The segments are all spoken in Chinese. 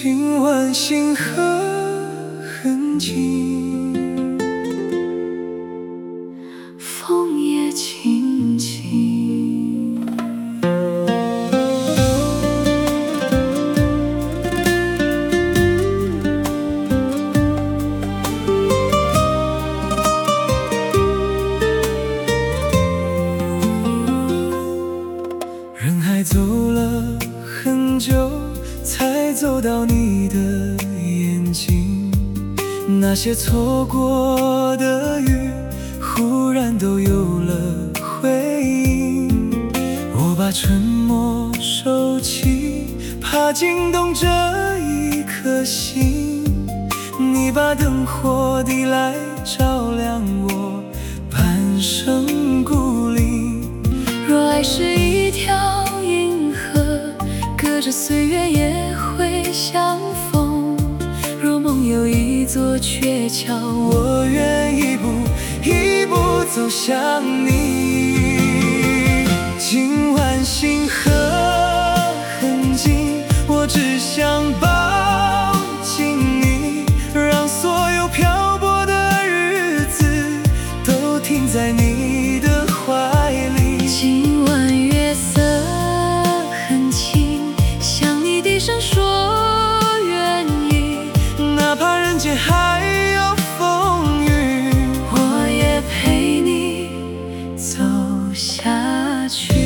今晚星河很近， 风也轻轻。 人海走了很久，才走到你的眼睛。那些错过的雨，忽然都有了回应。我把沉默收起，怕惊动这一颗心。你把灯火递来，照亮我半生孤零。 若爱是一条银河，隔着岁月也会相逢。若梦有一座鹊桥， 我愿一步一步走向你。今晚星河很近，我只想抱紧你，让所有漂泊的日子都停在你的怀里。 今晚月色很轻，向你低声说愿意， 哪怕人间还有风雨， 我也陪你走下去。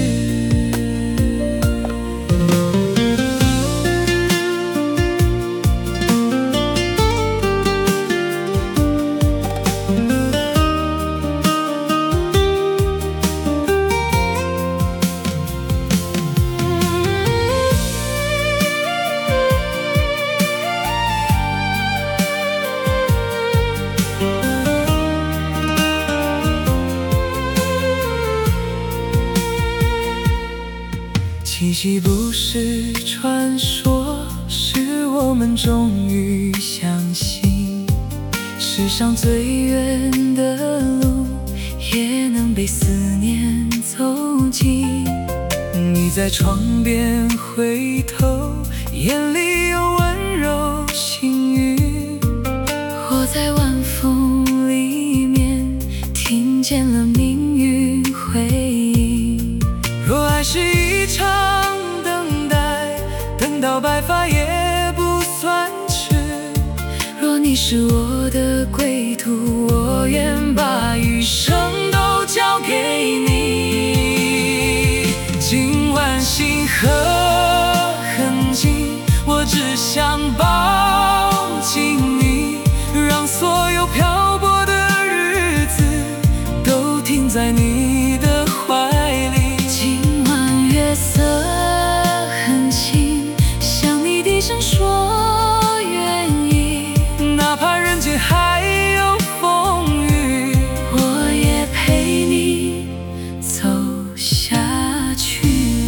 七夕不是传说，是我们终于相信，世上最远的路也能被思念走近。你在窗边回头，眼里有温柔幸运。 我在晚风里面听见了命运回应。 若爱是一场等待，等到白发也不算迟。 若你是我的归途，我愿把余生都交给你。 今晚星河很近，我只想抱紧你，让所有漂泊的日子都停在你的怀里。 今晚月色很轻，向你低声说愿意， 哪怕人间还有风雨， 我也陪你走下去。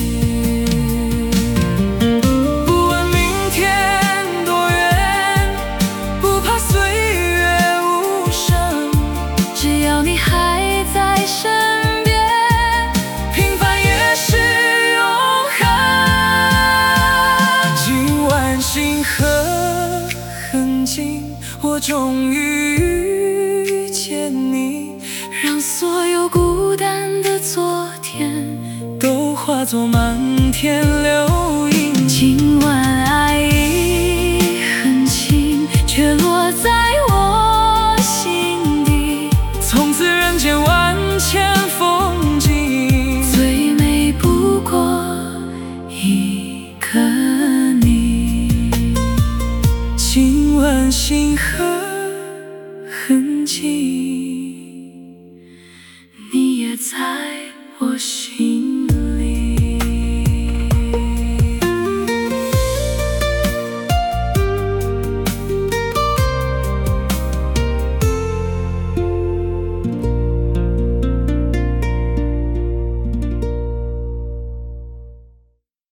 不问明天多远，不怕岁月无声， 只要你还在身边， 平凡也是永恒。今晚星河很近，我终于遇见你， 让所有孤单的昨天都化作漫天流萤。 今晚爱意很轻，却落在我心底。 从此人间万千风景， 最美不过一个你。 今晚星河很近， 你也在我心。